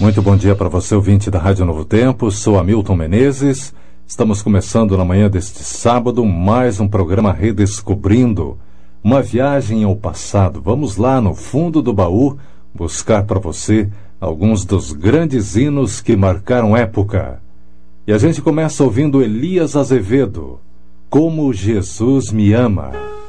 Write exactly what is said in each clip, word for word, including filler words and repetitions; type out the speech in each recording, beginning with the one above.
Muito bom dia para você, ouvinte da Rádio Novo Tempo. Sou Hamilton Menezes. Estamos começando na manhã deste sábado mais um programa Redescobrindo, uma viagem ao passado. Vamos lá no fundo do baú buscar para você alguns dos grandes hinos que marcaram época. E a gente começa ouvindo Elias Azevedo, Como Jesus Me Ama.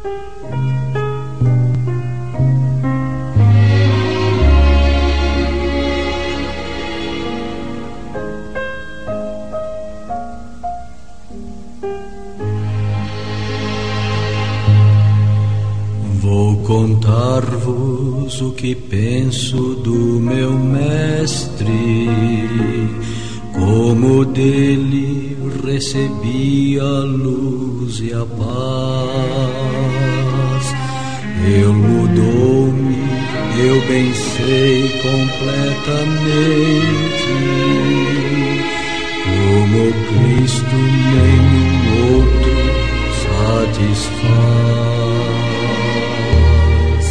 Vou contar-vos o que penso do meu mestre, como dele recebi a luz e a paz. Ele mudou-me, eu bem sei completamente, como Cristo nenhum outro satisfaz.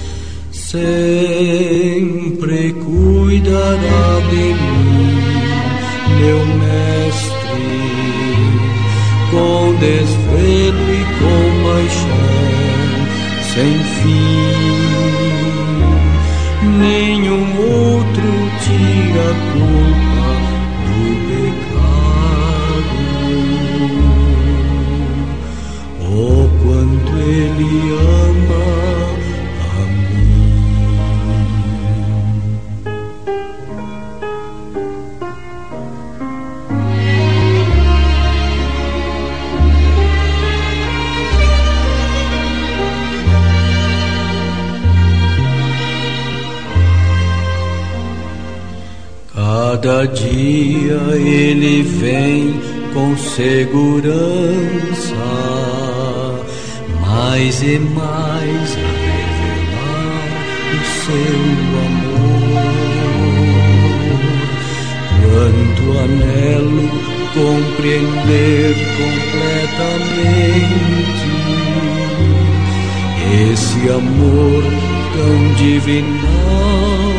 Sempre cuidará de mim, meu mestre, com desvelo e compaixão sem fim. Nenhum outro tira a culpa do pecado. Oh, quanto ele ama a mim. Cada dia ele vem com segurança, mais e mais a revelar o seu amor. Quanto anelo compreender completamente esse amor tão divinal,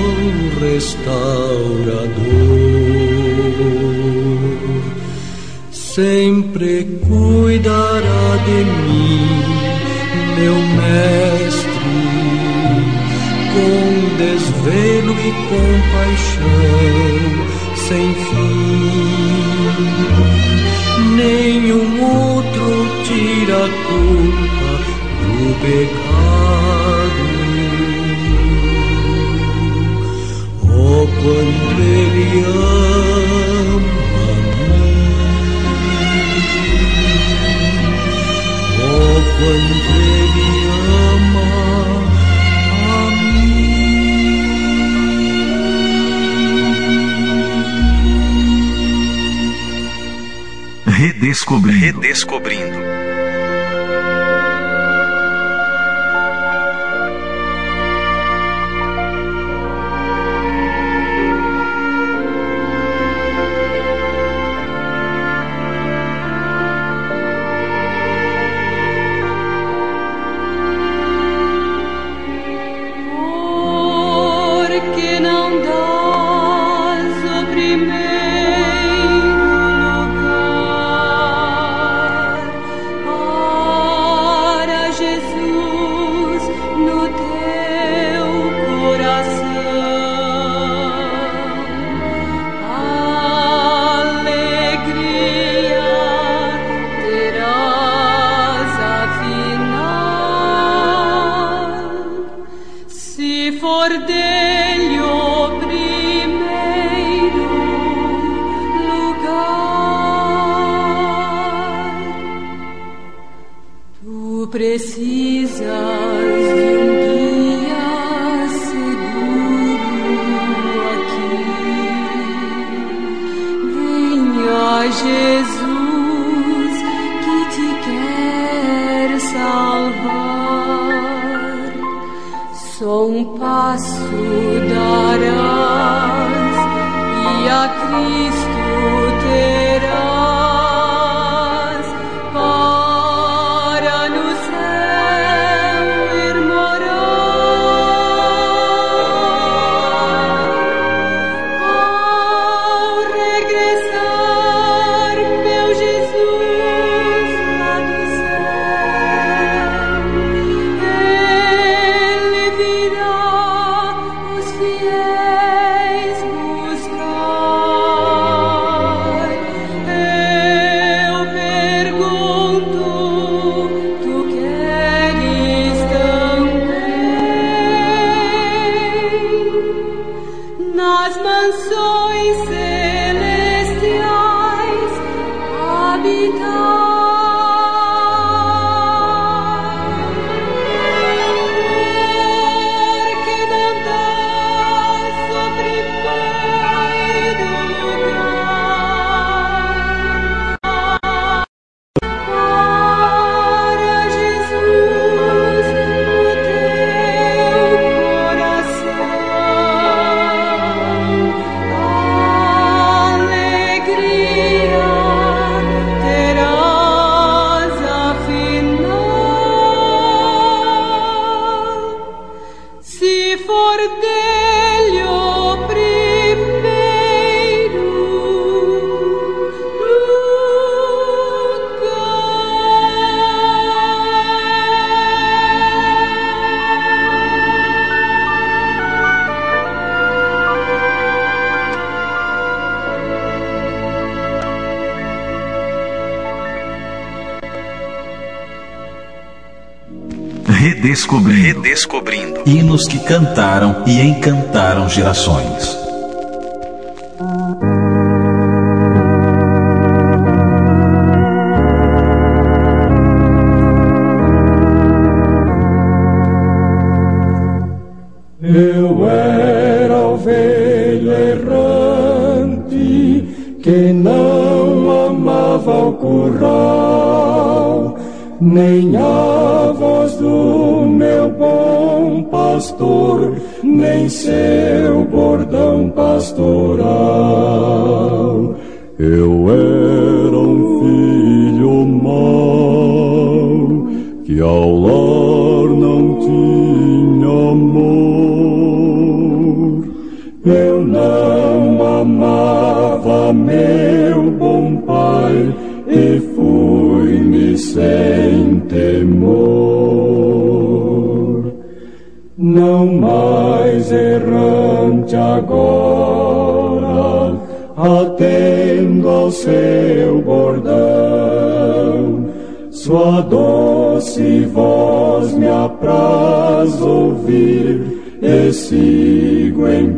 restaurador. Sempre cuidará de mim, meu mestre, com desvelo e compaixão sem fim. Nenhum outro tira a culpa do pecado. Oh, quanto ele ama-me, oh, quanto ele ama a mim. Redescobrindo. Redescobrindo. Oh Redescobrindo. Redescobrindo. Hinos que cantaram e encantaram gerações. Eu era ovelha errante que não amava o curral, nem a voz do meu bom pastor, nem seu bordão pastoral. Eu era um filho mau, que ao lar não tinha amor. Eu não amava meu bom pai, e fui-me sem temor. Não mais errante agora, atendo ao seu bordão. Sua doce voz me apraz ouvir, e sigo em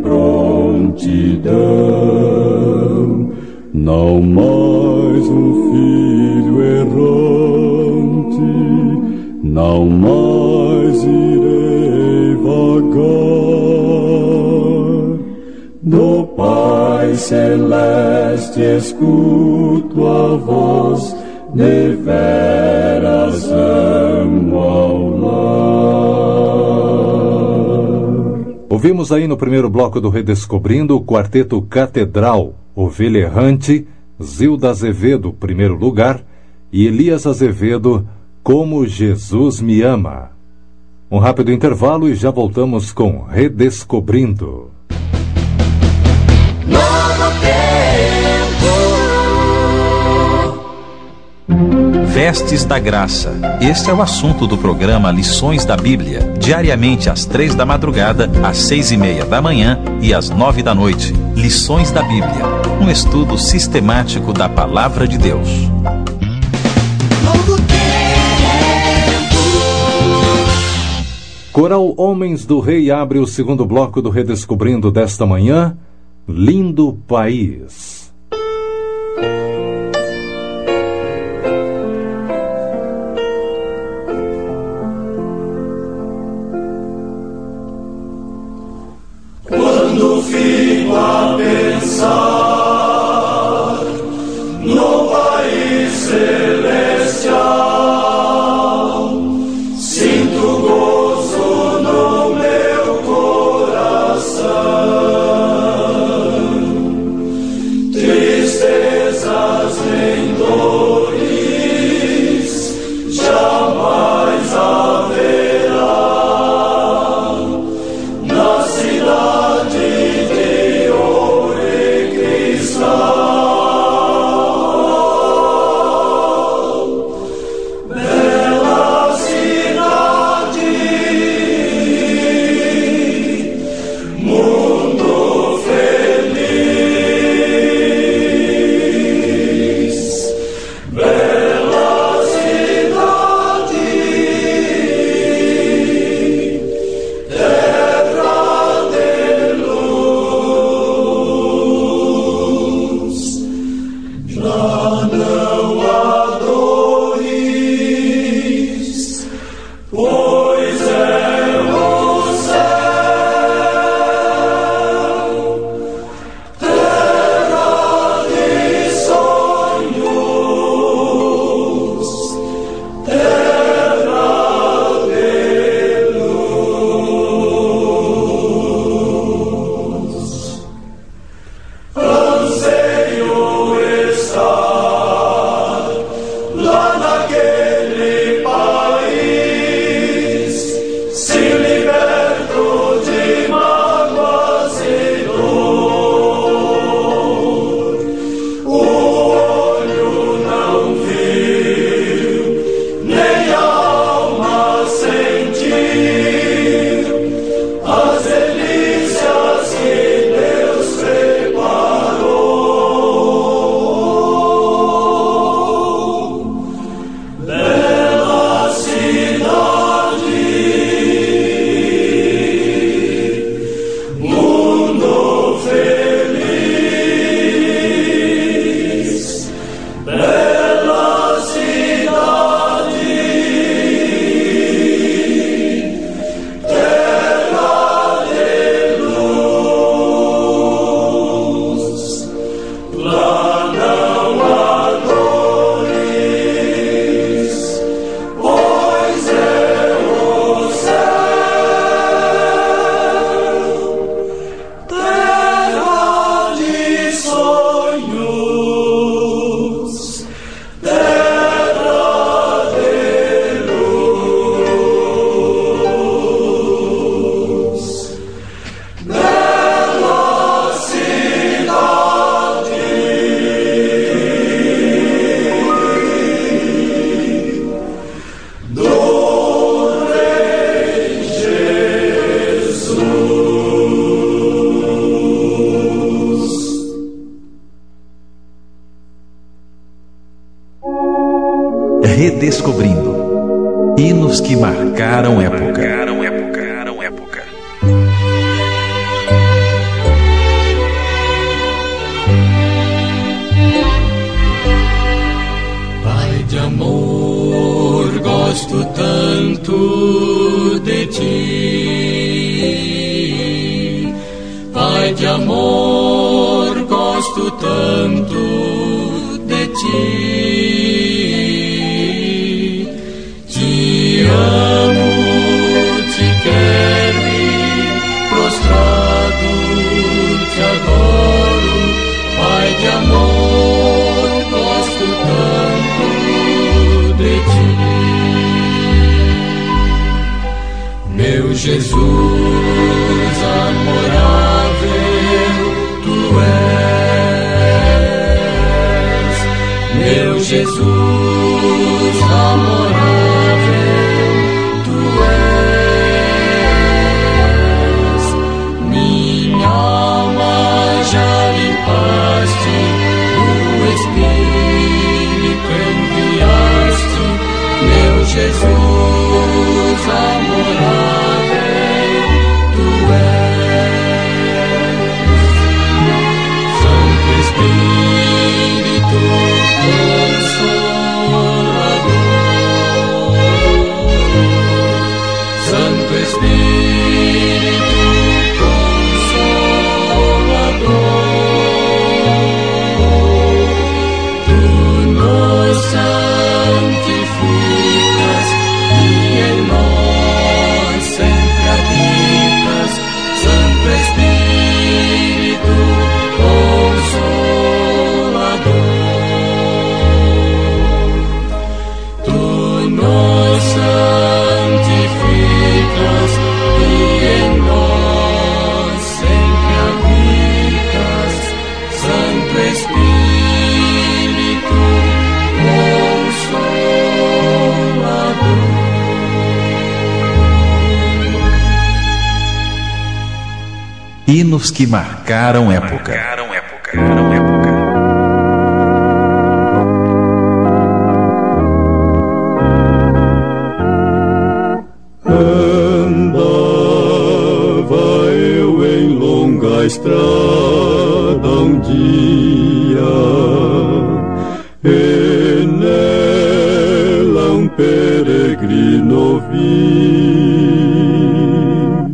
prontidão. Não mais um filho errante, não mais irei vagar. Do Pai Celeste escuto a voz, deveras amo ao lar. Ouvimos aí no primeiro bloco do Redescobrindo o quarteto Catedral, Ovelha Errante, Zilda Azevedo, primeiro lugar, e Elias Azevedo, Como Jesus Me Ama. Um rápido intervalo e já voltamos com Redescobrindo. Novo tempo. Vestes da Graça. Este é o assunto do programa Lições da Bíblia, diariamente às três da madrugada, às seis e meia da manhã e às nove da noite. Lições da Bíblia, um estudo sistemático da Palavra de Deus. Novo tempo. Coral Homens do Rei abre o segundo bloco do Redescobrindo desta manhã, Lindo País. Quando fico a pensar no país celestial, sinto gozo no meu coração. Redescobrindo. Hinos que marcaram época. Pai de amor, gosto tanto de ti. Pai de amor, gosto tanto de ti. Te amo, te quero e prostrado te adoro. Pai de amor, gosto tanto de ti. Meu Jesus amorável, tu és. Meu Jesus amorável, tu és. Minha alma já limpaste, o Espírito enviaste. Meu Jesus amorável, tu és. Santo Espírito Consolador, Santo Espírito Consolador, tu nos santificas e em nós sempre habitas. Santo Espírito Consolador, tu nos santificas e em nós sempre habitas. Santo Espírito Consolador. Hinos que marcaram época. Andava eu em longa estrada um dia, e nela um peregrino vi,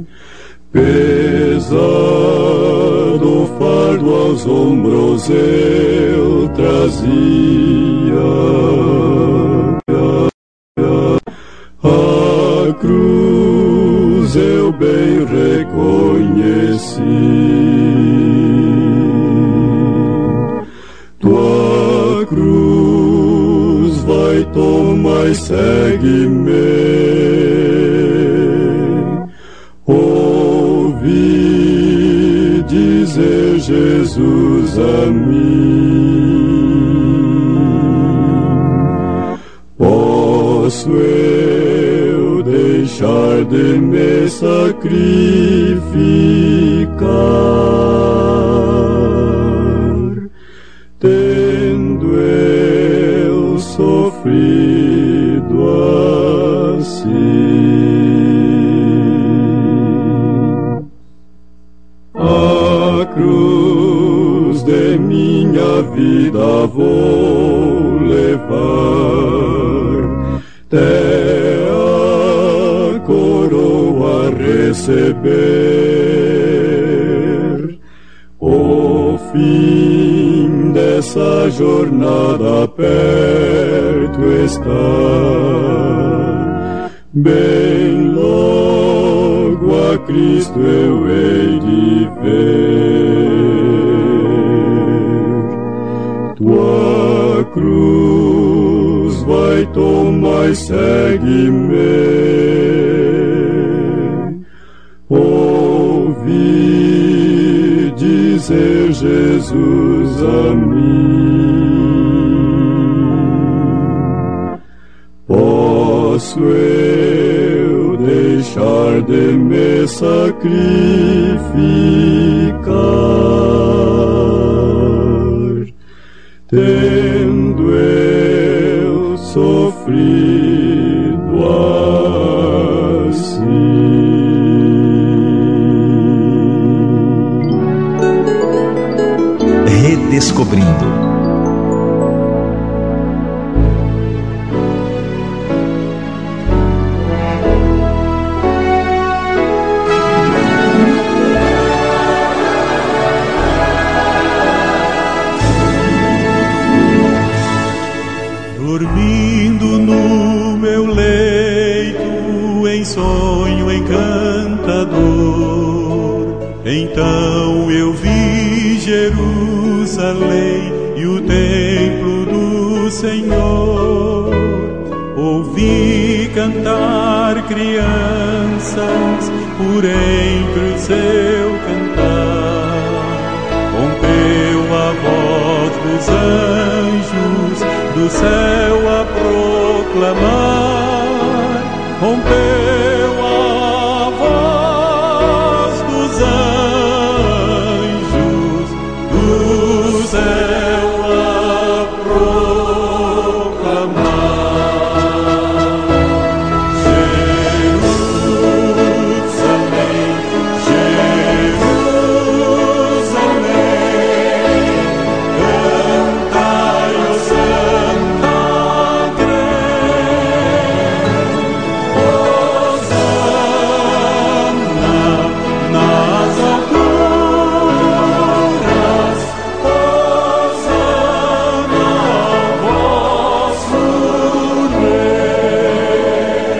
pesado fardo aos ombros eu trazia. A cruz eu bem reconheci, tua cruz vai tomar e segue-me. Ouvi dizer Jesus a mim, posso eu deixar de me sacrificar, tendo eu sofrido assim. A cruz de minha vida vou levar, até a coroa receber. O fim dessa jornada perto está, bem logo a Cristo eu hei de ver. Tua cruz vai tomar e segue-me. Ouvi dizer Jesus a mim, posso eu deixar de me sacrificar, tendo eu sofrido Redescobrindo. Dormindo no meu leito, em sonho encantador, então eu vi Jerusalém e o templo do Senhor. Ouvi cantar crianças por entre o seu cantar. Rompeu a voz dos anjos do céu a proclamar. Rompeu a voz dos anjos do céu a proclamar. Jerusalém, Jerusalém, cantai, ó Santa nas alturas, Hosana ao vosso Rei.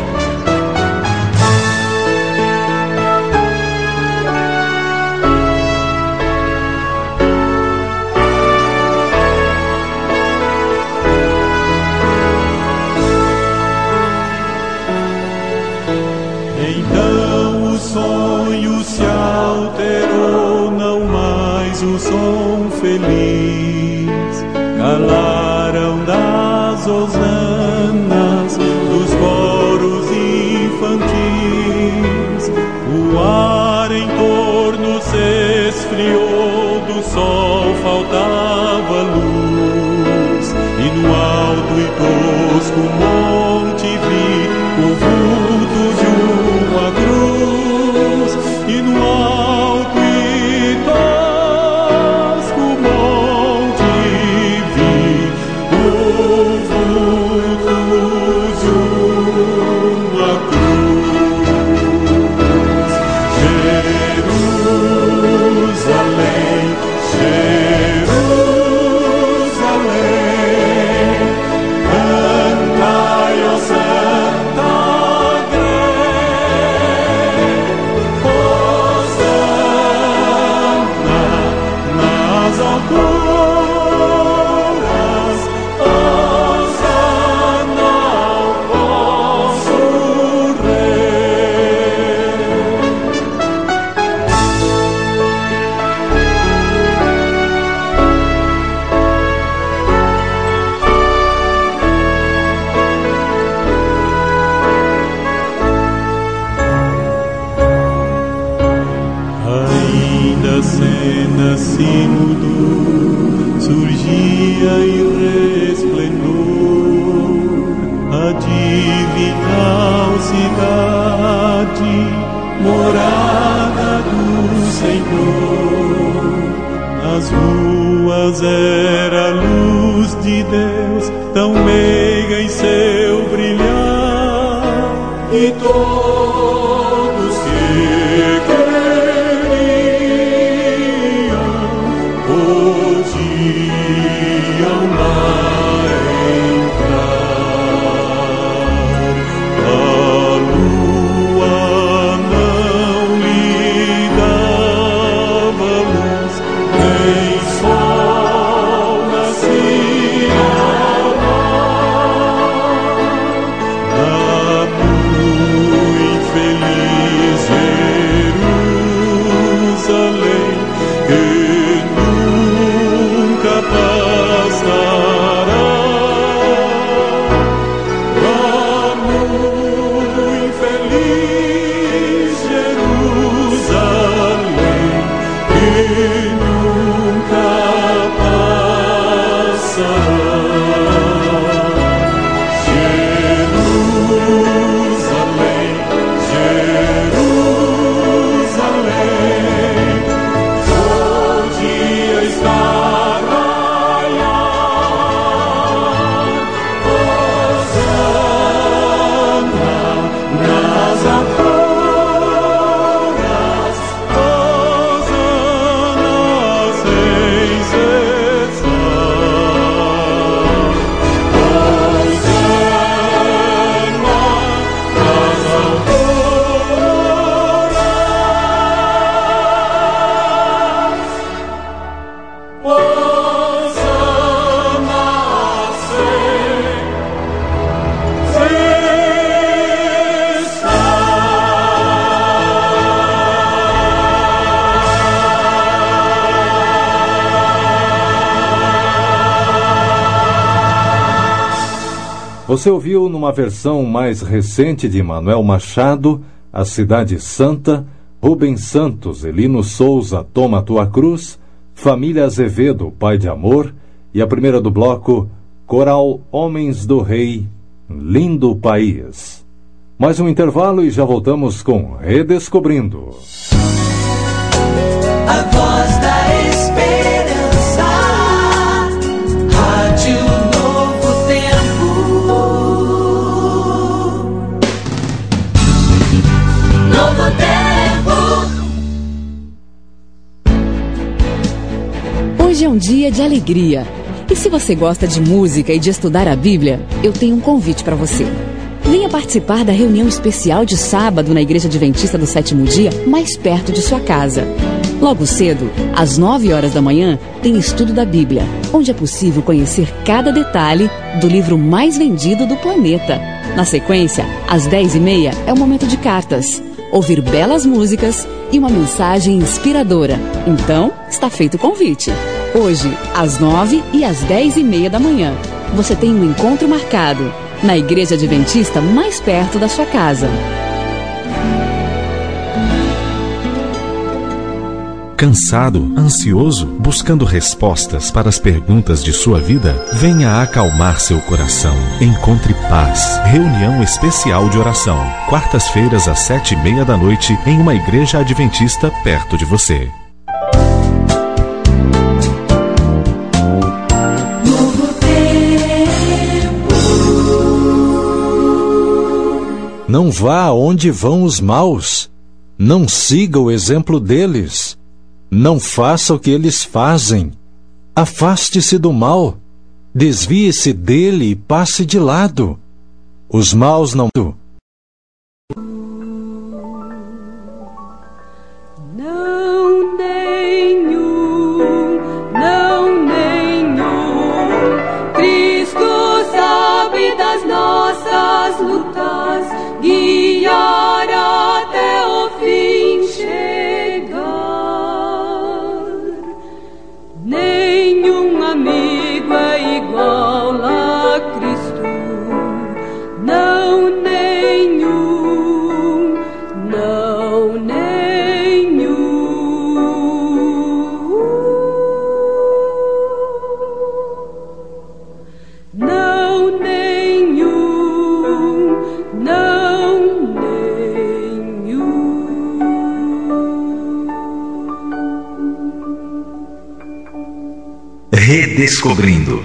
Então o sonho se alterou, não mais o som feliz. Calaram das hosanas dos coros infantis. O ar em torno se esfriou, do sol faltava luz. E no alto e tosco monte vi o vulto de uma cruz. E no alto e tosco monte vi o vulto de uma cruz. Jerusalém, Jerusalém, cantai, ó Santa Grey. Hosana nas alturas, Hosana ao vosso Rei. Ainda a cena se mudou, surgia em resplendor a divinal cidade, morada do Senhor. Nas ruas era a luz de Deus, tão meiga em seu brilhar, e todos que queriam podiam lá entrar. A lua não lhe dava luz, nem sol nascia ao mar. Na muito infeliz Jerusalém, que nunca passará. Na muito infeliz Jerusalém, que nunca passará. Jerusalém, Jerusalém, onde está Você ouviu numa versão mais recente de Manuel Machado, A Cidade Santa, Rubens Santos, Elino Souza, Toma Tua Cruz, Família Azevedo, Pai de Amor, e a primeira do bloco, Coral Homens do Rei, Lindo País. Mais um intervalo e já voltamos com Redescobrindo. A voz da esperança, Rádio Novo Tempo, Novo Tempo. Hoje é um dia de alegria. E se você gosta de música e de estudar a Bíblia, eu tenho um convite para você. Venha participar da reunião especial de sábado na Igreja Adventista do Sétimo Dia, mais perto de sua casa. Logo cedo, às nove horas da manhã, tem estudo da Bíblia, onde é possível conhecer cada detalhe do livro mais vendido do planeta. Na sequência, às dez e meia, é o momento de cartas, ouvir belas músicas e uma mensagem inspiradora. Então, está feito o convite. Hoje, às nove e às dez e meia da manhã, você tem um encontro marcado na Igreja Adventista mais perto da sua casa. Cansado, ansioso, buscando respostas para as perguntas de sua vida? Venha acalmar seu coração. Encontre paz. Reunião especial de oração. Quartas-feiras às sete e meia da noite em uma igreja adventista perto de você. Não vá aonde vão os maus. Não siga o exemplo deles. Não faça o que eles fazem. Afaste-se do mal. Desvie-se dele e passe de lado. Os maus não... Não nenhum, não nenhum. Cristo sabe das nossas lutas, guiar até o fim chegar. Nenhum amigo é igual a Cristo, não nenhum, não nenhum. Não nenhum, não nenhum. Redescobrindo.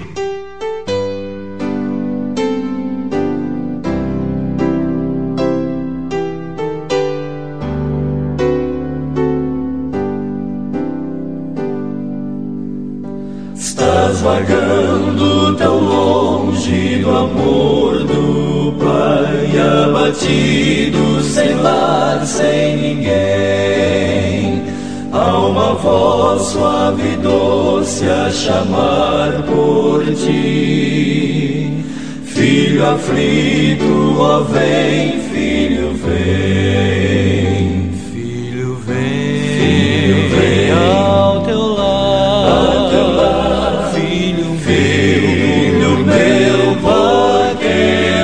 Estás vagando tão longe do amor do Pai, abatido, sem lar, sem ninguém. Há uma voz suave e doce a chamar por ti. Filho aflito, ó vem, filho vem. Filho vem, filho vem ao teu lar, ao teu lar. Filho, filho meu, por que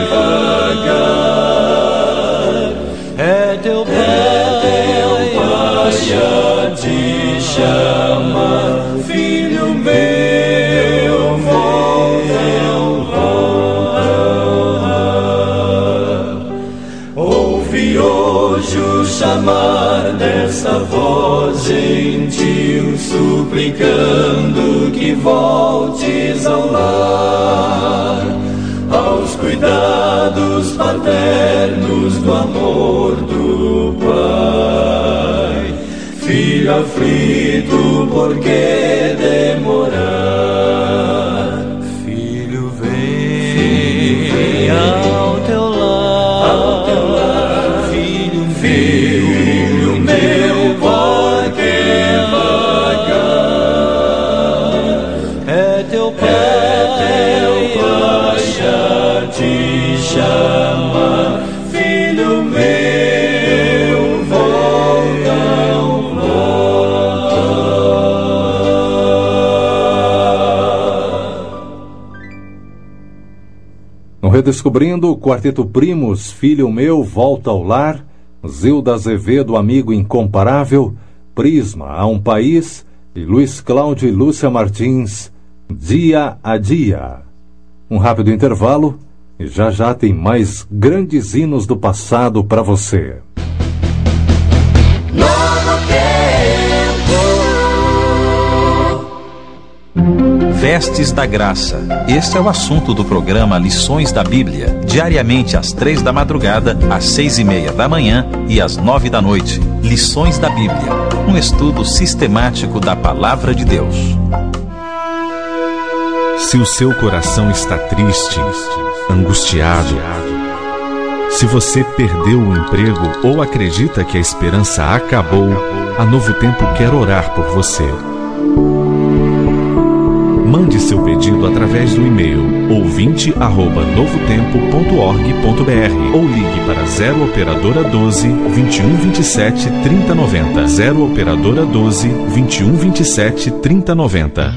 vagar? É teu pai, é teu pai a te chamar. Filho meu, volta. Ouve hoje o chamar desta voz gentil, suplicando que voltes ao lar, aos cuidados paternos do amor do Pai. Filho aflito, por que demorar? Filho vem, filho vem ao teu lar, ao teu lar. Filho, filho meu, por que vagar? É teu pai, é teu pai a te chamar. Filho meu, volta, volta. Redescobrindo, o Quarteto Primos, Filho Meu, Volta ao Lar, Zilda Azevedo, Amigo Incomparável, Prisma, Há um País, e Luiz Cláudio e Lúcia Martins, Dia a Dia. Um rápido intervalo e já já tem mais grandes hinos do passado para você. Vestes da Graça. Este é o assunto do programa Lições da Bíblia, diariamente às três da madrugada, às seis e meia da manhã e às nove da noite. Lições da Bíblia, um estudo sistemático da Palavra de Deus. Se o seu coração está triste, angustiado, se você perdeu o emprego ou acredita que a esperança acabou, a Novo Tempo quer orar por você. Mande seu pedido através do e-mail ouvinte arroba novo tempo ponto org ponto br ou ligue para zero operadora doze, vinte e um, vinte e sete, trinta, noventa. zero operadora doze, vinte e um, vinte e sete, trinta, noventa.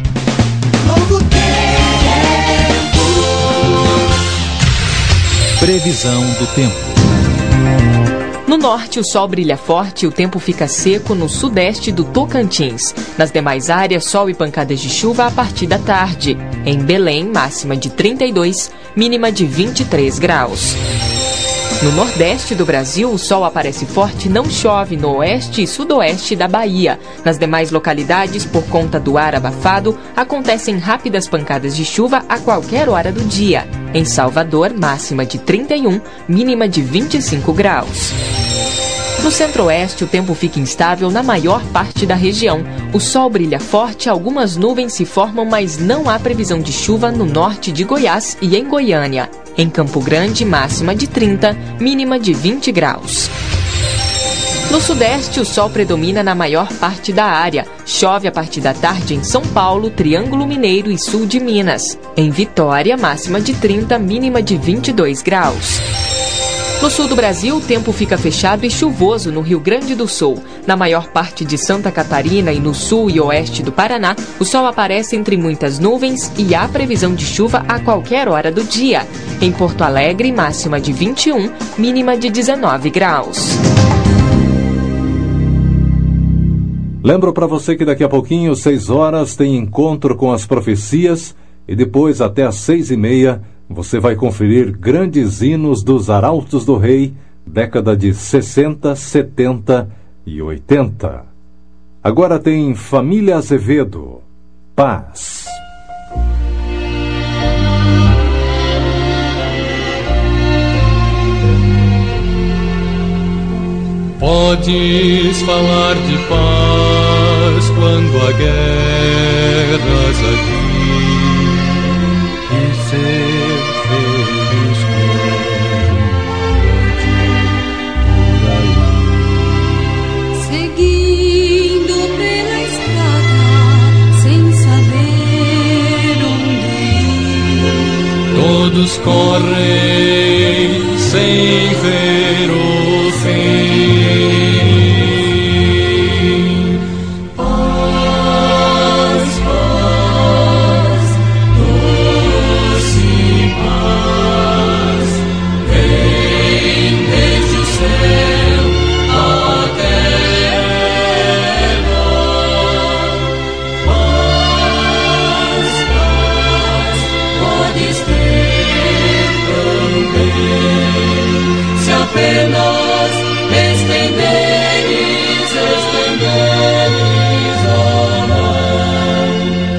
Previsão do tempo. No norte, o sol brilha forte e o tempo fica seco no sudeste do Tocantins. Nas demais áreas, sol e pancadas de chuva a partir da tarde. Em Belém, máxima de trinta e dois, mínima de vinte e três graus. No nordeste do Brasil, o sol aparece forte e não chove no oeste e sudoeste da Bahia. Nas demais localidades, por conta do ar abafado, acontecem rápidas pancadas de chuva a qualquer hora do dia. Em Salvador, máxima de trinta e um, mínima de vinte e cinco graus. No centro-oeste, o tempo fica instável na maior parte da região. O sol brilha forte, algumas nuvens se formam, mas não há previsão de chuva no norte de Goiás e em Goiânia. Em Campo Grande, máxima de trinta, mínima de vinte graus. No sudeste, o sol predomina na maior parte da área. Chove a partir da tarde em São Paulo, Triângulo Mineiro e sul de Minas. Em Vitória, máxima de trinta, mínima de vinte e dois graus. No sul do Brasil, o tempo fica fechado e chuvoso no Rio Grande do Sul. Na maior parte de Santa Catarina e no sul e oeste do Paraná, o sol aparece entre muitas nuvens e há previsão de chuva a qualquer hora do dia. Em Porto Alegre, máxima de vinte e um, mínima de dezenove graus. Lembro para você que daqui a pouquinho, seis horas, tem encontro com as profecias e depois até às seis e meia você vai conferir grandes hinos dos Arautos do Rei, década de sessenta, setenta e oitenta. Agora tem Família Azevedo, Paz. Podes falar de paz quando há guerras aqui e ser feliz quando por aí. Seguindo pela estrada sem saber onde ir. Todos correm sem ver o fim. Apenas estenderes, estenderes a mão.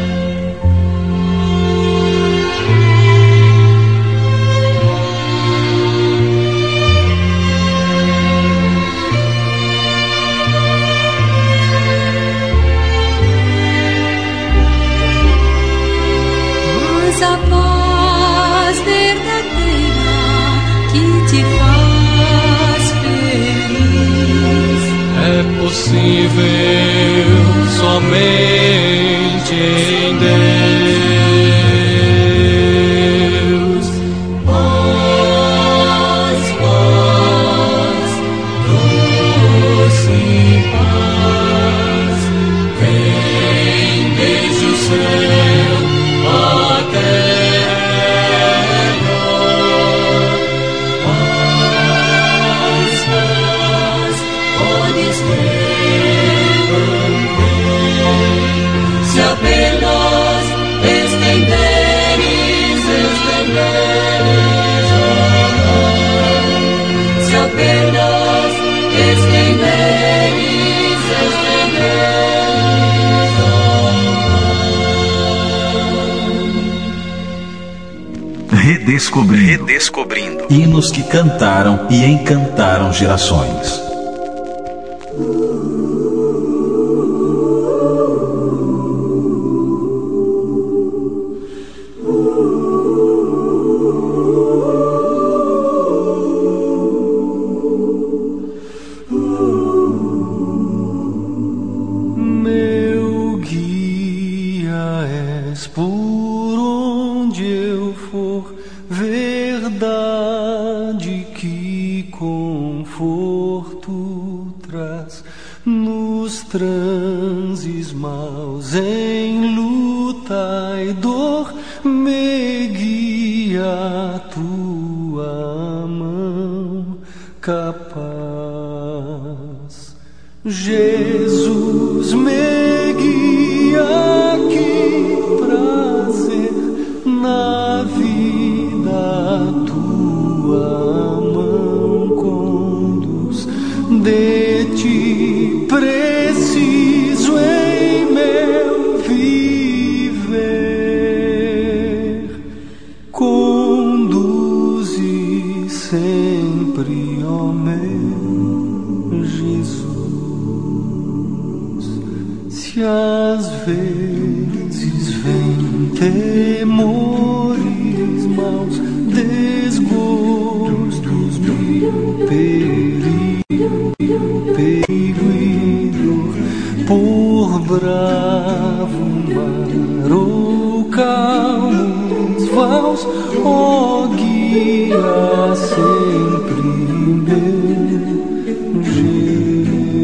Mas a paz verdadeira que te faz é possível somente em Deus. Paz, paz, doce paz, vem desde o céu a terra. Redescobrindo. Redescobrindo. Hinos que cantaram e encantaram gerações. Jesus, me guia, que prazer na vida tua mão conduz. De ti preciso em meu viver, conduze sempre, ó meu Jesus. Se às vezes vem temores maus, desgostos, mil perigo, perigo e dor, por bravo mar ou calmos vãos, ó guia sempre meu Jesus.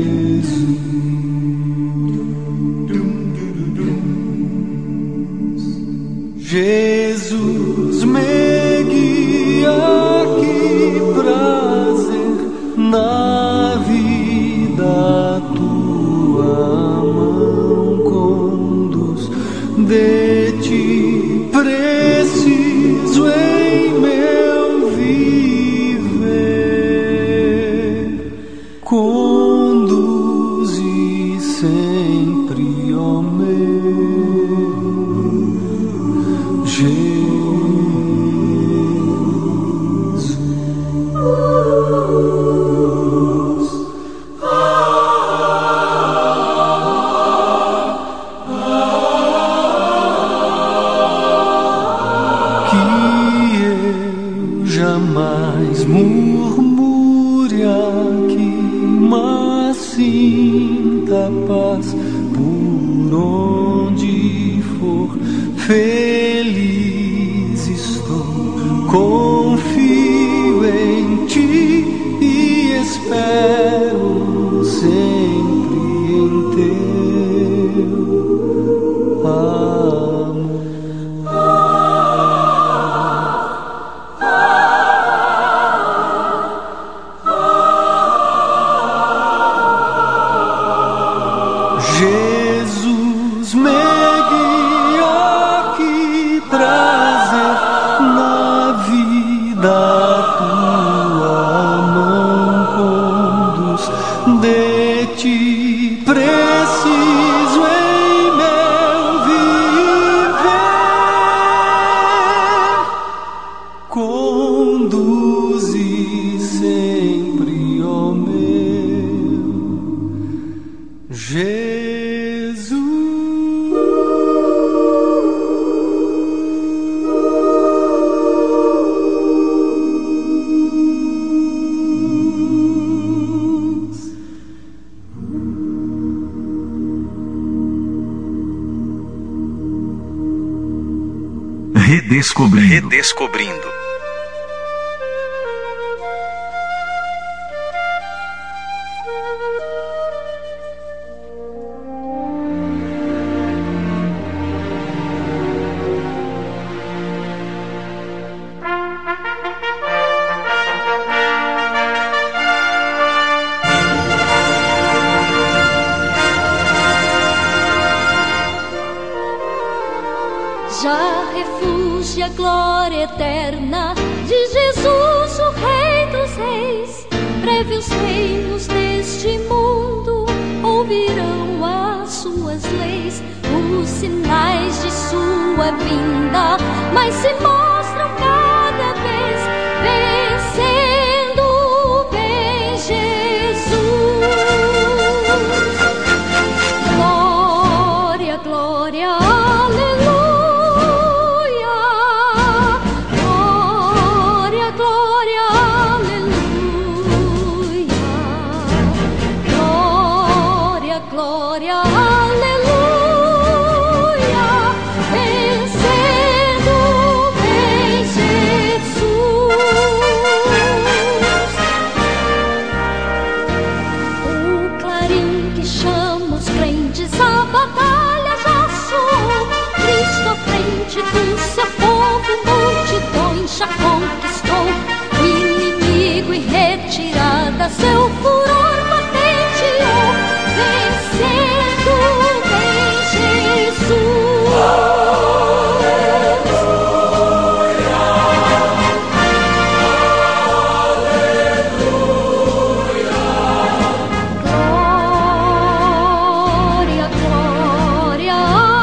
Jesus, me guia, que prazer na vida tua mão conduz. De ti preciso em meu viver, conduze sempre, ó meu Jesus. Que eu jamais murmure aqui, mas sinta paz por onde for. Feliz estou, confio em ti e espero sempre em teu amor. Jesus, me guia, que prazer na vida tua mão conduz. De ti preciso em meu viver, conduze sempre, ó meu Jesus. Redescobrindo. Redescobrindo. Já refúgio a glória eterna de Jesus, o Rei dos Reis. Breve os reinos deste mundo ouvirão as suas leis, os sinais de sua vinda, mas se mostram cada glória, aleluia, vencendo vem Jesus. O clarim que chama os crentes à batalha já soou. Cristo à frente do seu povo, multidões já conquistou. O inimigo em retirada seu furor patenteou, vencendo vem Jesus. Aleluia, aleluia, glória, glória,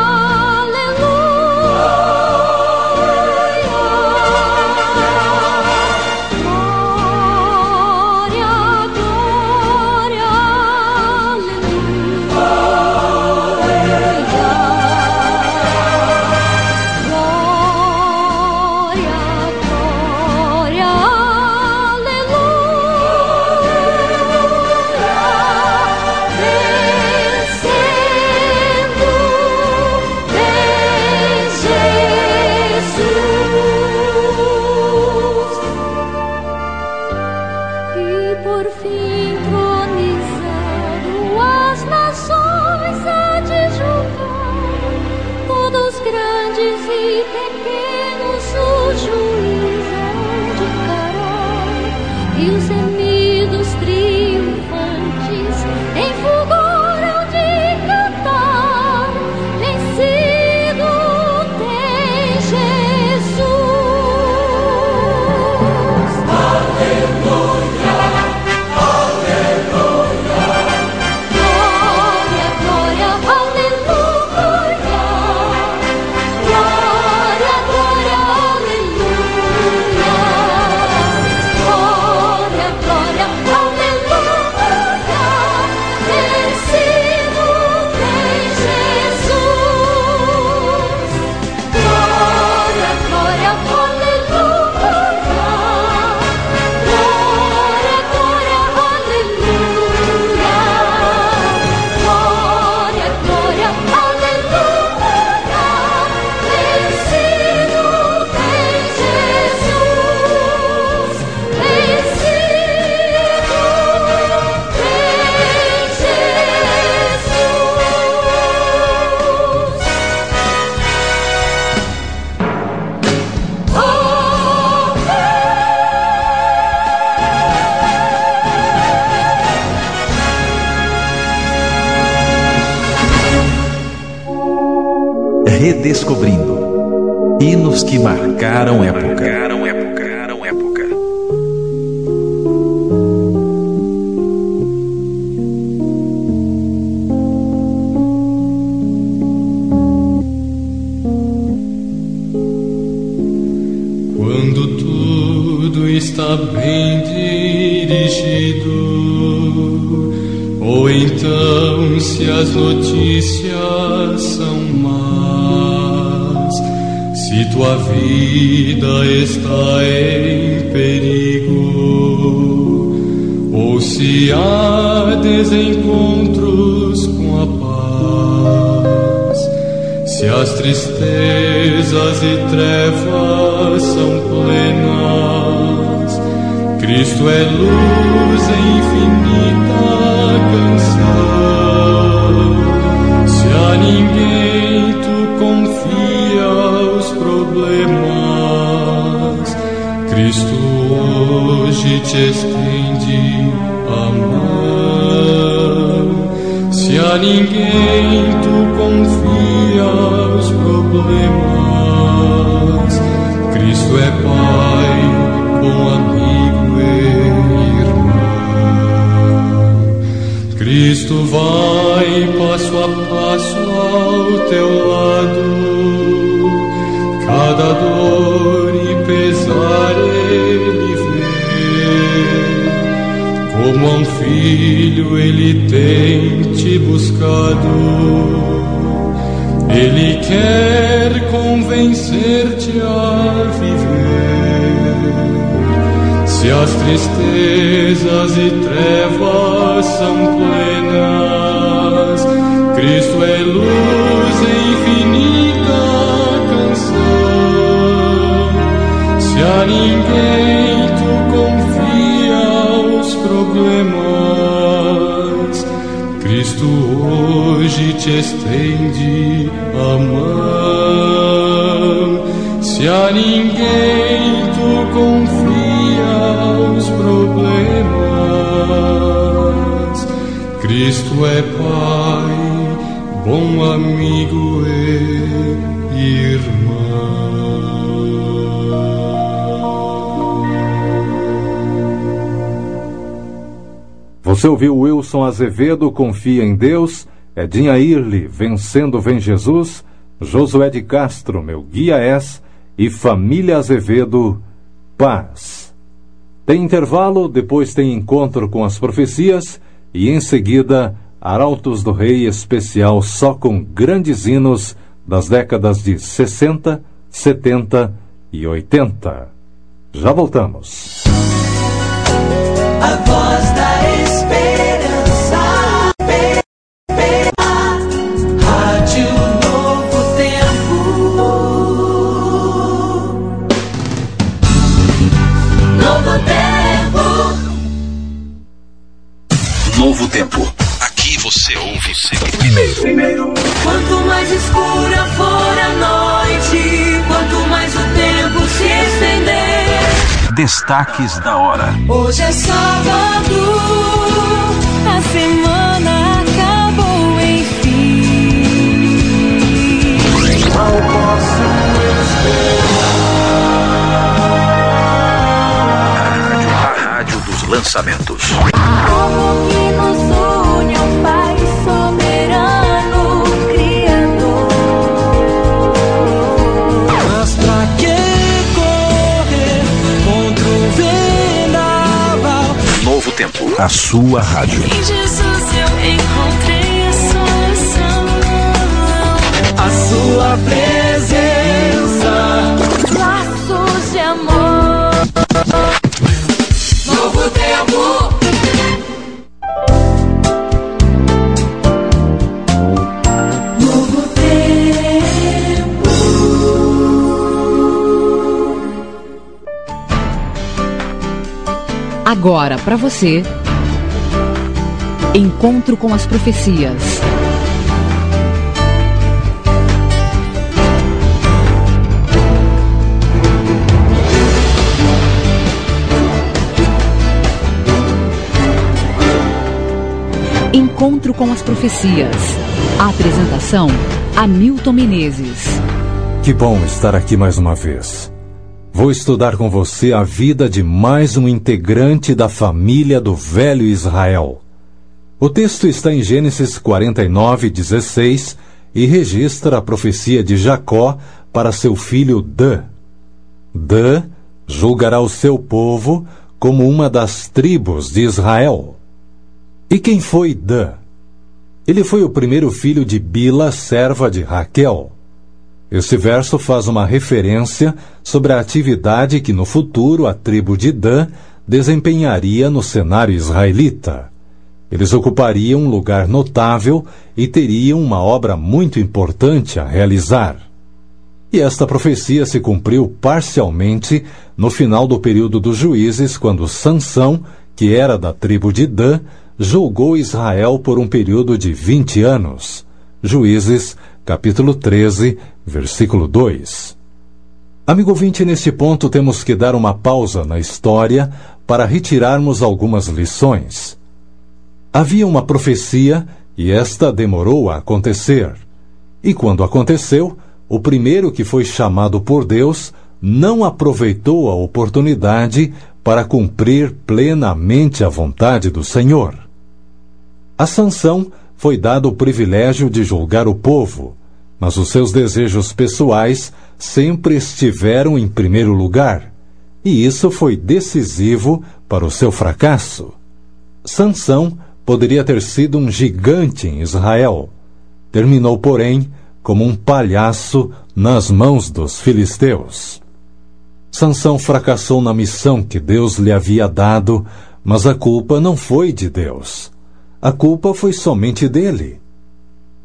Redescobrindo hinos que marcaram época. Marcaram época. Marcaram época. Quando tudo está bem dirigido, ou então se as notícias são más, se tua vida está em perigo, ou se há desencontros com a paz, se as tristezas e trevas são plenas, Cristo é luz em infinita canção. Se a ninguém tu confia os problemas, Cristo hoje te estende a mão. Se a ninguém tu confia os problemas, Cristo é Pai, bom amigo e irmão. Cristo vai passo a passo ao teu lado, cada dor e pesar ele vê. Como a um filho ele tem te buscado, ele quer convencer-te a viver. Se as tristezas e trevas são plenas, Cristo é luz e infinita canção. Se a ninguém tu confia os problemas, Cristo hoje te estende a mão. Se a ninguém tu confia os problemas, Cristo é Pai, bom amigo e irmão. Você ouviu Wilson Azevedo, Confia em Deus, Edinha Irle, Vencendo Vem Jesus, Josué de Castro, Meu Guia És, e Família Azevedo, Paz. Tem intervalo, depois tem encontro com as profecias, e em seguida, Arautos do Rei especial só com grandes hinos das décadas de sessenta, setenta e oitenta. Já voltamos. A voz da esperança, Rádio Novo Tempo. Novo Tempo. Novo Tempo. Aqui você ouve primeiro. Primeiro. Quanto mais escura for a noite, quanto mais o tempo se estender. Destaques da hora. Hoje é sábado, a semana acabou enfim. Não posso A rádio dos lançamentos. Como que nos une ao Pai soberano, Criador. Mas pra que correr contra o vendaval? Novo Tempo, a sua rádio. Em Jesus eu encontrei a solução. A sua presença, Laços de amor. novo tempo. Novo tempo. Agora para você, Encontro com as Profecias. Encontro com as Profecias. A apresentação, Hamilton Menezes. Que bom estar aqui mais uma vez. Vou estudar com você a vida de mais um integrante da família do velho Israel. O texto está em Gênesis quarenta e nove, dezesseis e registra a profecia de Jacó para seu filho Dan. Dan julgará o seu povo como uma das tribos de Israel. E quem foi Dan? Ele foi o primeiro filho de Bila, serva de Raquel. Este verso faz uma referência sobre a atividade que no futuro a tribo de Dan desempenharia no cenário israelita. Eles ocupariam um lugar notável e teriam uma obra muito importante a realizar. E esta profecia se cumpriu parcialmente no final do período dos juízes, quando Sansão, que era da tribo de Dan, julgou Israel por um período de vinte anos. Juízes, capítulo treze, versículo dois. Amigo ouvinte, neste ponto temos que dar uma pausa na história para retirarmos algumas lições. Havia uma profecia e esta demorou a acontecer. E quando aconteceu, o primeiro que foi chamado por Deus não aproveitou a oportunidade para cumprir plenamente a vontade do Senhor. A Sansão foi dado o privilégio de julgar o povo, mas os seus desejos pessoais sempre estiveram em primeiro lugar, e isso foi decisivo para o seu fracasso. Sansão poderia ter sido um gigante em Israel. Terminou, porém, como um palhaço nas mãos dos filisteus. Sansão fracassou na missão que Deus lhe havia dado, mas a culpa não foi de Deus. A culpa foi somente dele.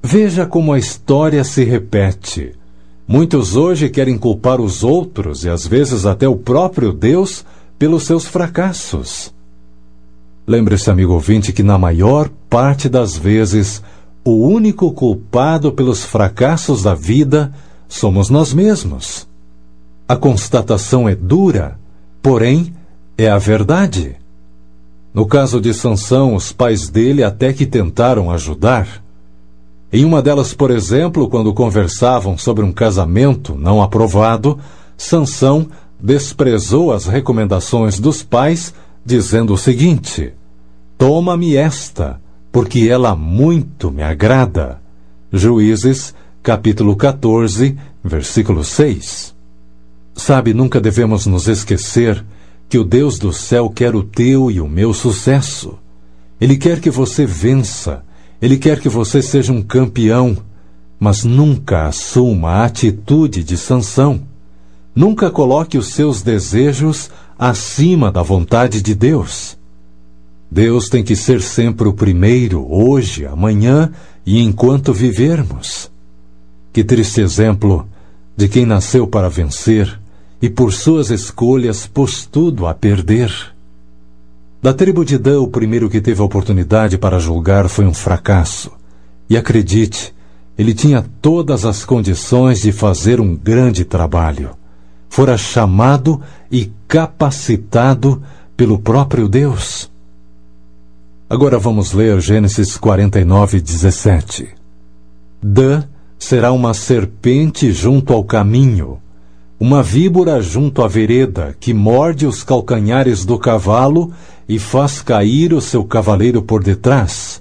Veja como a história se repete. Muitos hoje querem culpar os outros e às vezes até o próprio Deus pelos seus fracassos. Lembre-se, amigo ouvinte, que na maior parte das vezes o único culpado pelos fracassos da vida somos nós mesmos. A constatação é dura, porém é a verdade. No caso de Sansão, os pais dele até que tentaram ajudar. Em uma delas, por exemplo, quando conversavam sobre um casamento não aprovado, Sansão desprezou as recomendações dos pais, dizendo o seguinte: toma-me esta, porque ela muito me agrada. Juízes, capítulo quatorze, versículo seis. Sabe, nunca devemos nos esquecer que o Deus do céu quer o teu e o meu sucesso. Ele quer que você vença. Ele quer que você seja um campeão, mas nunca assuma a atitude de Sansão. Nunca coloque os seus desejos acima da vontade de Deus. Deus tem que ser sempre o primeiro, hoje, amanhã e enquanto vivermos. Que triste exemplo de quem nasceu para vencer e por suas escolhas pôs tudo a perder. Da tribo de Dan, o primeiro que teve a oportunidade para julgar foi um fracasso. E acredite, ele tinha todas as condições de fazer um grande trabalho. Fora chamado e capacitado pelo próprio Deus. Agora vamos ler Gênesis quarenta e nove, dezessete. Dan será uma serpente junto ao caminho, uma víbora junto à vereda, que morde os calcanhares do cavalo e faz cair o seu cavaleiro por detrás.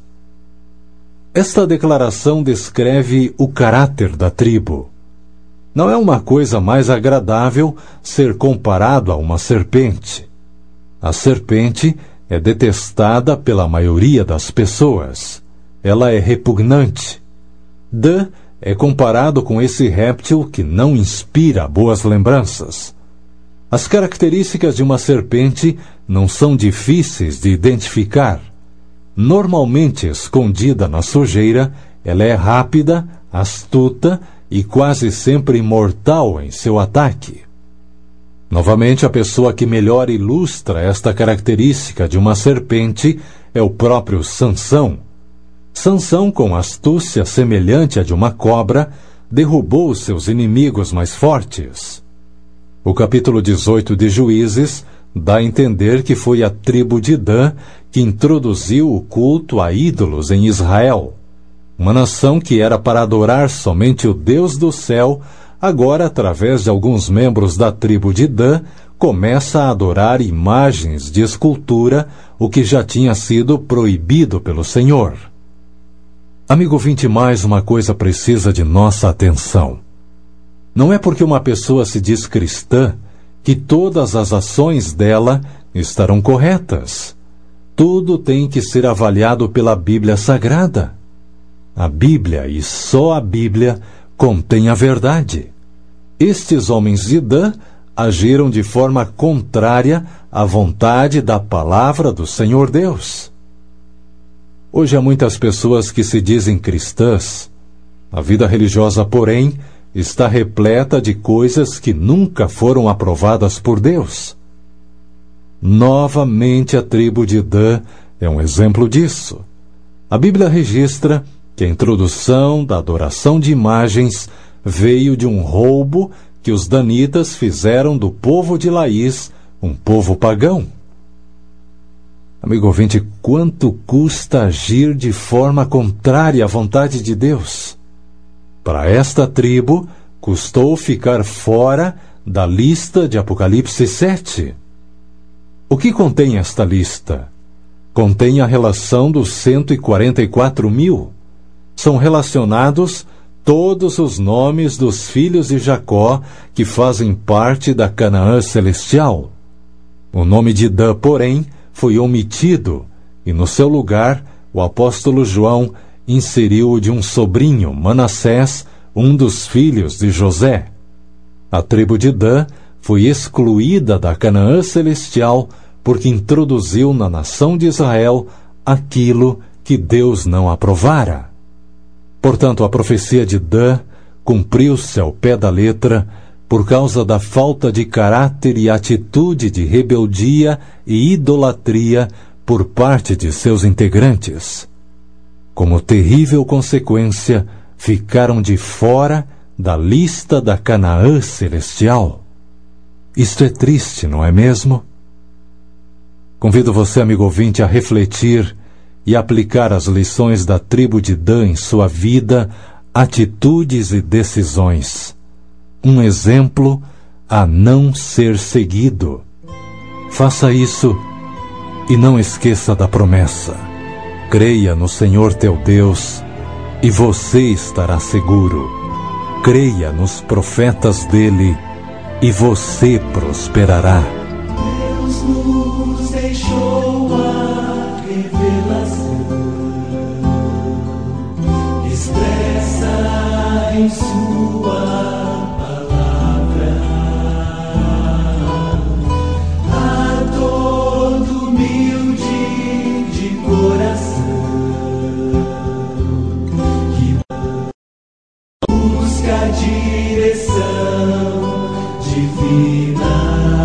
Esta declaração descreve o caráter da tribo. Não é uma coisa mais agradável ser comparado a uma serpente. A serpente é detestada pela maioria das pessoas. Ela é repugnante. Dan é comparado com esse réptil que não inspira boas lembranças. As características de uma serpente não são difíceis de identificar. Normalmente escondida na sujeira, ela é rápida, astuta e quase sempre mortal em seu ataque. Novamente, a pessoa que melhor ilustra esta característica de uma serpente é o próprio Sansão. Sansão, com astúcia semelhante à de uma cobra, derrubou seus inimigos mais fortes. O capítulo dezoito de Juízes dá a entender que foi a tribo de Dan que introduziu o culto a ídolos em Israel. Uma nação que era para adorar somente o Deus do céu, agora, através de alguns membros da tribo de Dan, começa a adorar imagens de escultura, o que já tinha sido proibido pelo Senhor. Amigo ouvinte, mais uma coisa precisa de nossa atenção. Não é porque uma pessoa se diz cristã que todas as ações dela estarão corretas. Tudo tem que ser avaliado pela Bíblia Sagrada. A Bíblia, e só a Bíblia, contém a verdade. Estes homens de Dan agiram de forma contrária à vontade da palavra do Senhor Deus. Hoje há muitas pessoas que se dizem cristãs. A vida religiosa, porém, está repleta de coisas que nunca foram aprovadas por Deus. Novamente, a tribo de Dan é um exemplo disso. A Bíblia registra que a introdução da adoração de imagens veio de um roubo que os danitas fizeram do povo de Laís, um povo pagão. Amigo ouvinte, quanto custa agir de forma contrária à vontade de Deus? Para esta tribo, custou ficar fora da lista de Apocalipse sete. O que contém esta lista? Contém a relação dos cento e quarenta e quatro mil. São relacionados todos os nomes dos filhos de Jacó que fazem parte da Canaã celestial. O nome de Dan, porém, foi omitido, e no seu lugar, o apóstolo João inseriu o de um sobrinho, Manassés, um dos filhos de José. A tribo de Dan foi excluída da Canaã celestial porque introduziu na nação de Israel aquilo que Deus não aprovara. Portanto, a profecia de Dan cumpriu-se ao pé da letra por causa da falta de caráter e atitude de rebeldia e idolatria por parte de seus integrantes. Como terrível consequência, ficaram de fora da lista da Canaã celestial. Isto é triste, não é mesmo? Convido você, amigo ouvinte, a refletir e aplicar as lições da tribo de Dan em sua vida, atitudes e decisões. Um exemplo a não ser seguido. Faça isso e não esqueça da promessa. Creia no Senhor teu Deus e você estará seguro. Creia nos profetas dele e você prosperará. Deus nos deixou a revelação expressa em sua palavra a todo humilde de coração que busca a direção divina.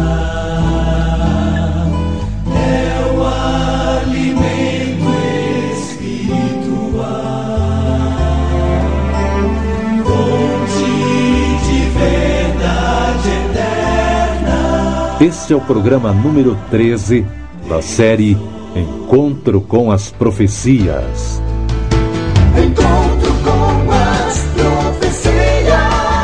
Este é o programa número treze da série Encontro com as Profecias. Encontro com as Profecias.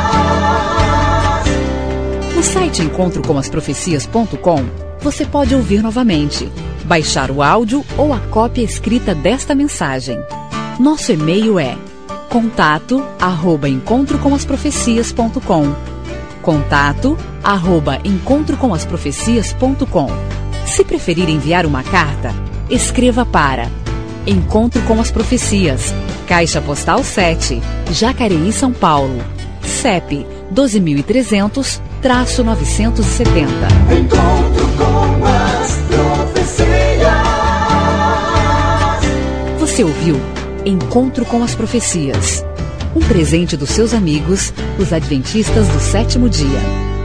No site encontro com as profecias ponto com, você pode ouvir novamente, baixar o áudio ou a cópia escrita desta mensagem. Nosso e-mail é contato arroba encontro com as profecias ponto com. Contato arroba encontro com as profecias ponto com. Se preferir enviar uma carta, escreva para Encontro com as Profecias, Caixa Postal sete, Jacareí, São Paulo, C E P doze mil e trezentos, novecentos e setenta. Encontro com as Profecias. Você ouviu Encontro com as Profecias, um presente dos seus amigos, os Adventistas do Sétimo Dia.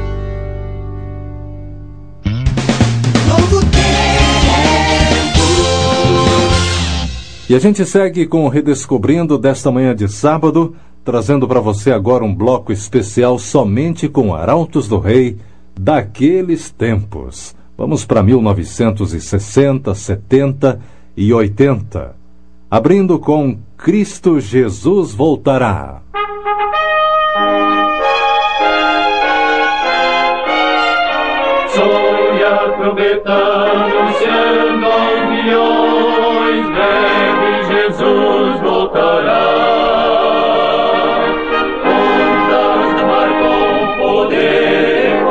Novo tempo. E a gente segue com o Redescobrindo desta manhã de sábado, trazendo para você agora um bloco especial somente com Arautos do Rei daqueles tempos. Vamos para mil novecentos e sessenta, setenta e oitenta. Abrindo com Cristo Jesus Voltará. Soe a trombeta anunciando aos milhões, breve Jesus voltará. Ondas do mar com poder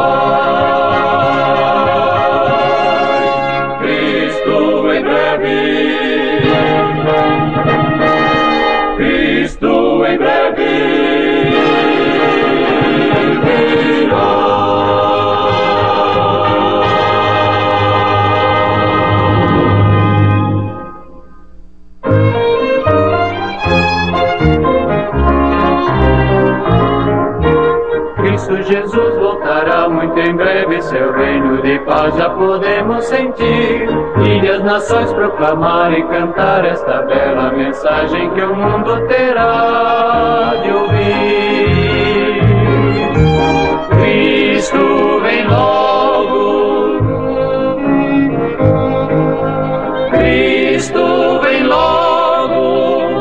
voar. Cristo em breve. Cristo em breve virá. Cristo Jesus voltará muito em breve, seu reino de paz já podemos sentir. E as nações proclamar e cantar esta bela mensagem que o mundo terá de ouvir. Cristo vem logo, Cristo vem logo,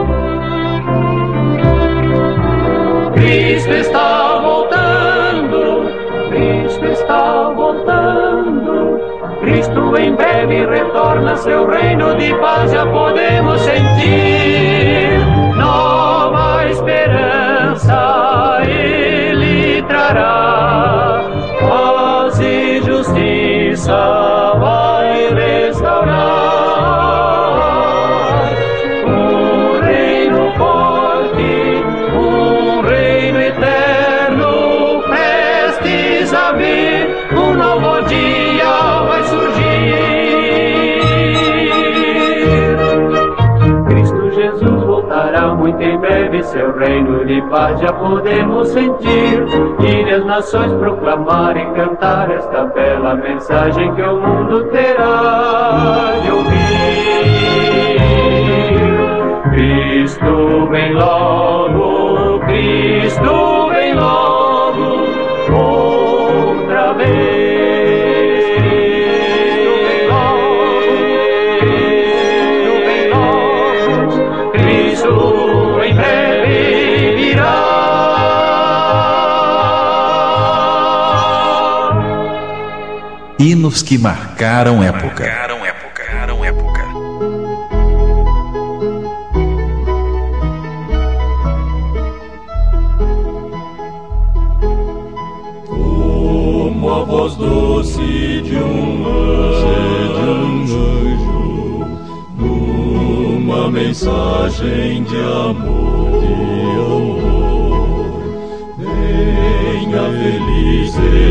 Cristo está voltando, Cristo está voltando. Cristo em breve retorna, seu reino de paz já podemos sentir. Nova esperança ele trará, paz e justiça vai restaurar. Um reino forte, um reino eterno, prestes a vir, um novo dia vai surgir. Cristo Jesus clamará muito em breve, seu reino de paz já podemos sentir. E as nações proclamar e cantar esta bela mensagem que o mundo terá de ouvir. Cristo vem logo, Cristo vem logo, outra vez. Hinos que marcaram época. Marcaram época. Marcaram época. Como a voz doce de um anjo, numa mensagem de amor, venha feliz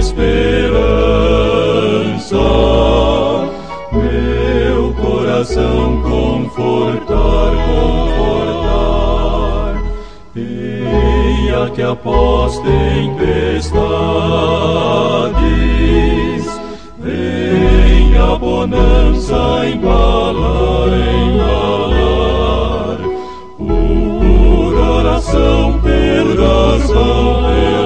esperança, meu coração confortar, confortar. Eia que após tempestades, venha a bonança embalar, embalar. Por oração perturbado,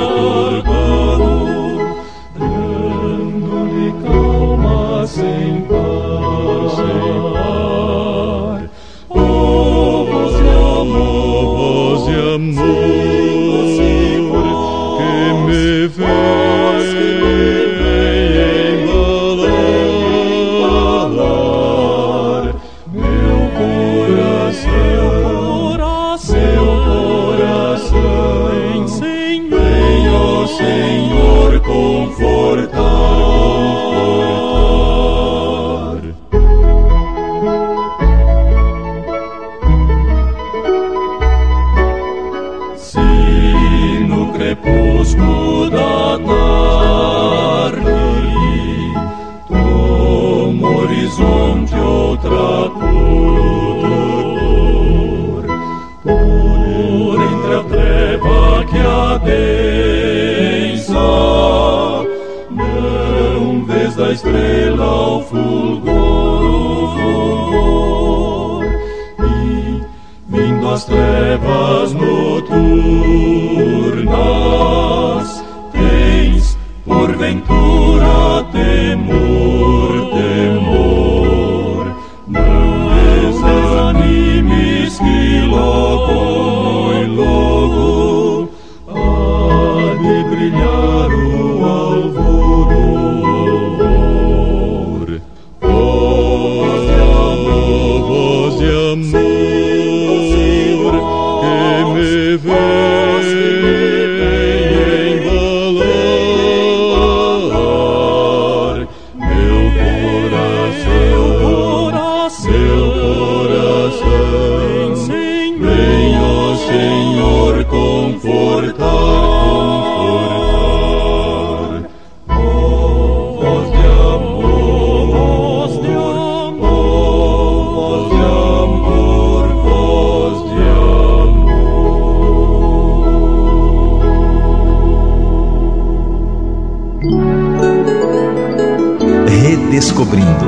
dando-lhe calma sem par, sem par. Oh, voz de amor, voz de amor, que me vem embalar meu coração, meu coração. Venha, ó Senhor, confortar. Se no crepúsculo da tarde toma o horizonte outra cor, por entre a treva que adensa, não vês da estrela o fulgor, o fulgor, e vindo as trevas noturnas, tens porventura temor, temor. Não desanimes que logo, e logo há de brilhar o alvor, o alvor. Voz de amor, voz de amor, que me vem embalar meu coração, meu coração. Venha, ó Senhor, confortar, confortar. Oh, voz de amor, voz de amor, voz de amor, voz de amor. Redescobrindo.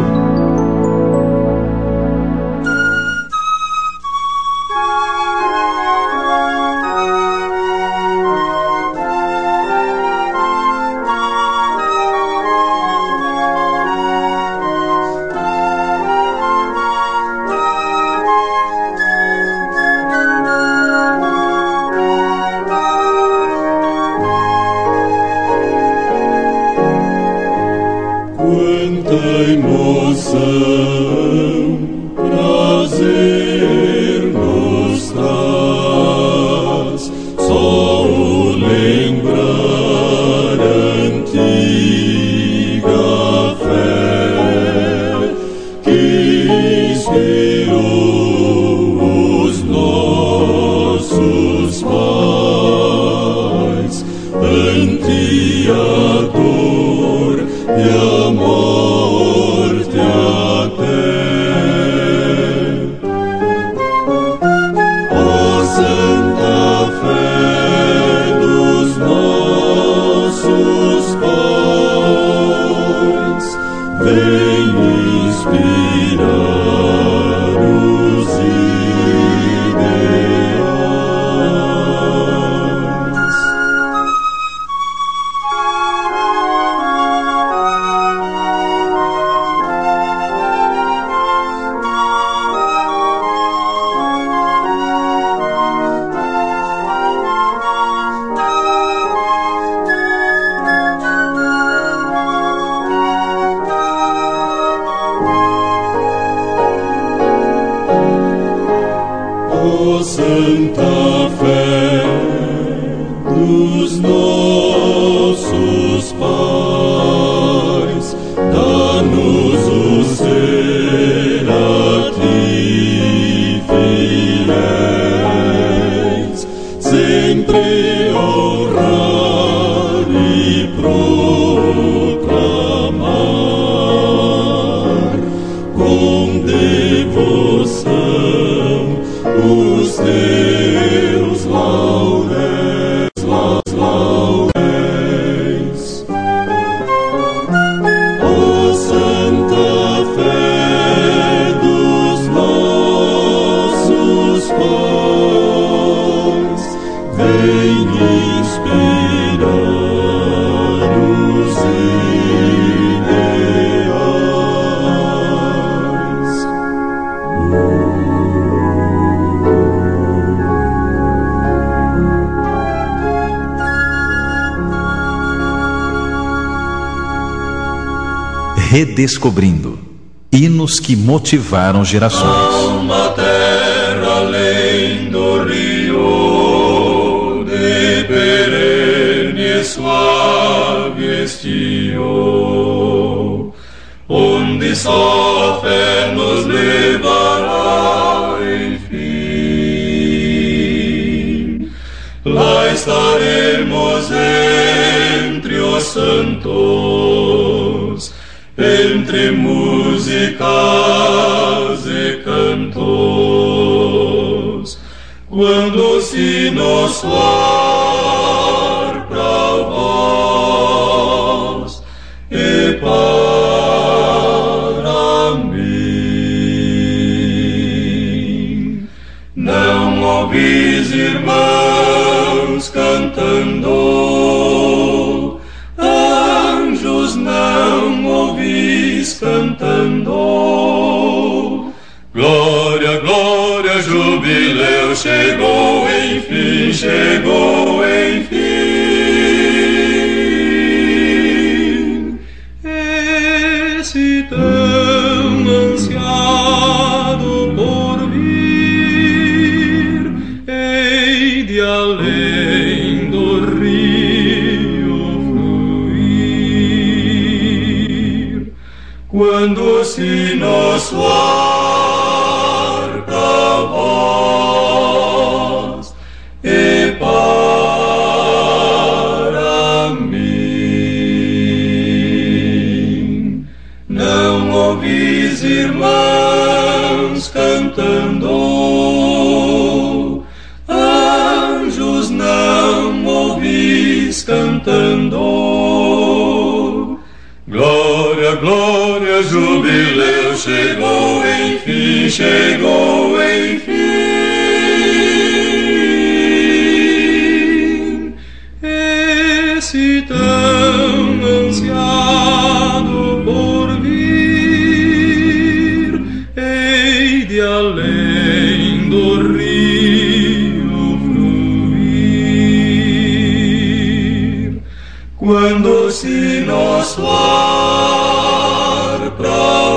santa fé dos nossos pais, dá-nos o ser a ti fiéis, sempre honrar e proclamar com devoção os teus laureis, laureis. Ó santa fé dos nossos pais, vem inspirar os ideais. Redescobrindo hinos que motivaram gerações. Uma terra além do rio, de perene e suave estio, onde só a fé nos levará, enfim. Lá estaremos entre os santos, entre músicas e cantos, quando o sino soar pra vós e para mim. Não ouvis, irmãos, cantando, anjos não ouvis cantando. Glória, glória, jubileu chegou, enfim, chegou, enfim. Esse tão ansiado por vir, hei de além do rio fluir, quando o sino soar pra vós e para mim. Não ouvis, irmãos, cantando, anjos não ouvis cantando. Glória, glória, jubileu chegou, enfim, chegou, enfim. Esse tão ansiado por vir, hei de além do rio fluir, quando o sino soar pra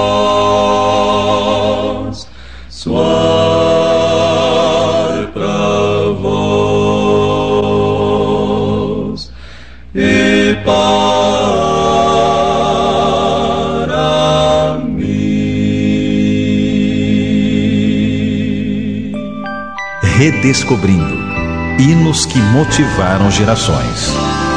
vós, soar pra vós e para mim. Redescobrindo hinos que motivaram gerações.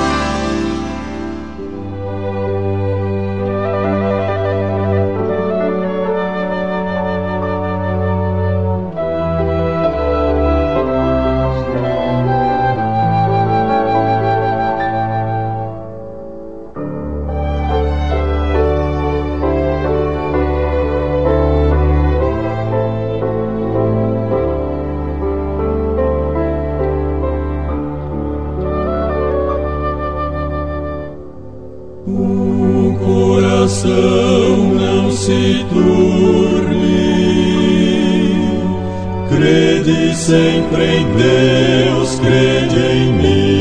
Não se turbe, crede sempre em Deus, crede em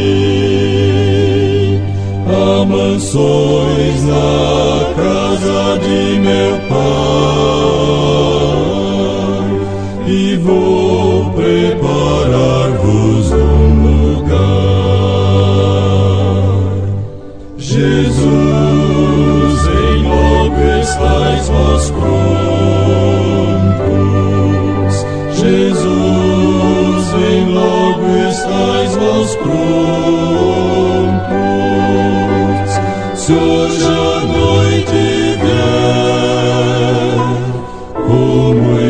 mim. Há mansões na casa de meu Pai, e vou preparar prontos. Se hoje a noite vier, como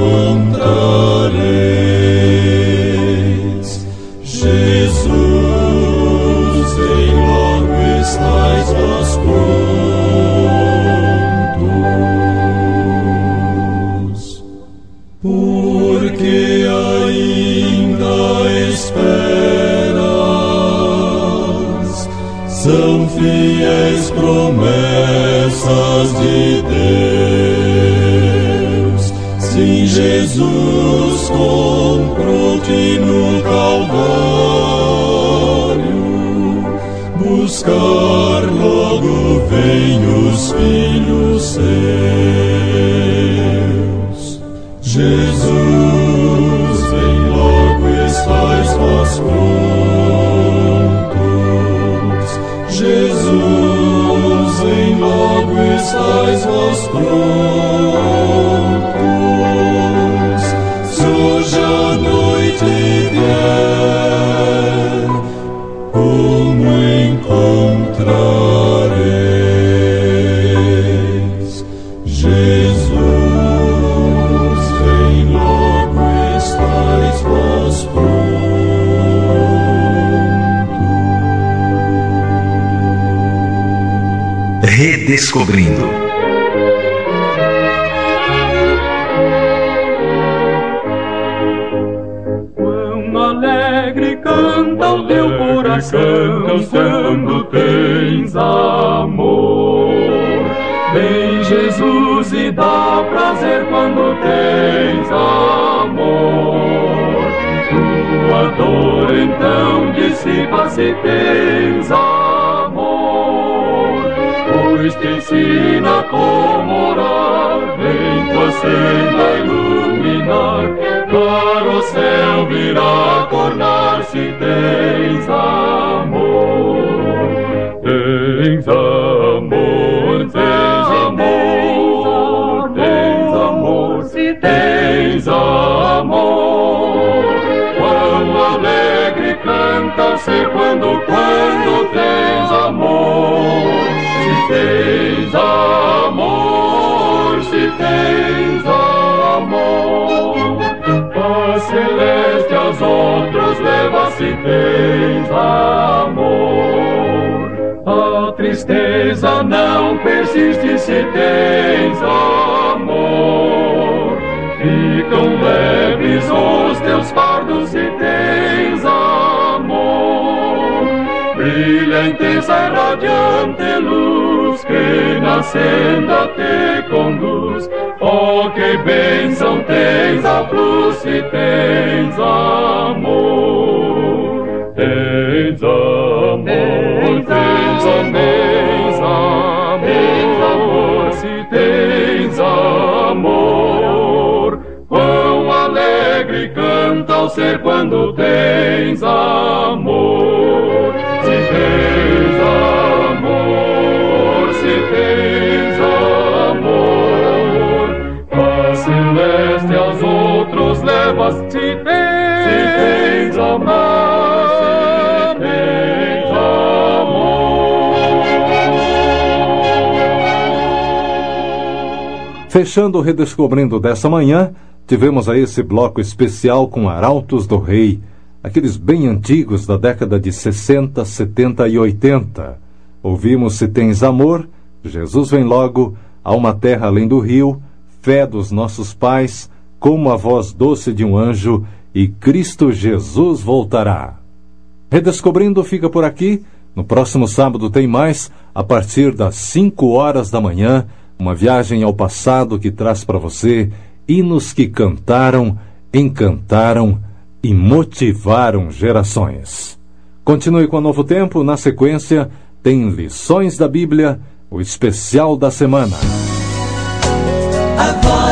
encontrareis? Jesus, vem logo, estais vós prontos. Porque ainda esperas, são fiéis promessas de Deus. Sim, Jesus comprou-te no Calvário, buscar logo vem os filhos seus. Jesus, vem logo, estais vós prontos. Jesus, vem logo, estais vós prontos. Se hoje a noite vier, como encontrareis? Jesus, vem logo, estais vós prontos. Redescobrindo. Canta o teu coração quando tens amor. Vem Jesus e dá prazer quando tens amor. Tua dor então dissipa se tens amor, pois te ensina como orar. Vem tua senda iluminar, claro o céu virá tornar se tens amor. Tens amor, tens amor, tens amor, se tens amor. Quão alegre canta o ser quando, quando tens amor. Se tens amor, se tens amor, paz celeste aos outros leva se tens amor. A tristeza não persiste se tens amor. Ficam leves os teus fardos se tens amor. Brilha intensa e radiante luz que na senda te conduz. Oh, que bênção tens a plus se tens amor. Tens amor, tens amor, tens amor, se tens amor. Quão alegre canta o ser quando tens amor. Se tens amor, se tens amor, paz celeste aos outros levas. Se tens, se tens amor, se tens amor. Fechando o Redescobrindo dessa manhã, tivemos aí esse bloco especial com Arautos do Rei, aqueles bem antigos da década de sessenta, setenta e oitenta. Ouvimos Se Tens Amor, Jesus Vem Logo, Há uma Terra Além do Rio, Fé dos Nossos Pais, Como a Voz Doce de um Anjo e Cristo Jesus Voltará. Redescobrindo fica por aqui. No próximo sábado tem mais, a partir das cinco horas da manhã, uma viagem ao passado que traz para você hinos que cantaram, encantaram e motivaram gerações. Continue com a Novo Tempo. Na sequência tem Lições da Bíblia, o especial da semana. A voz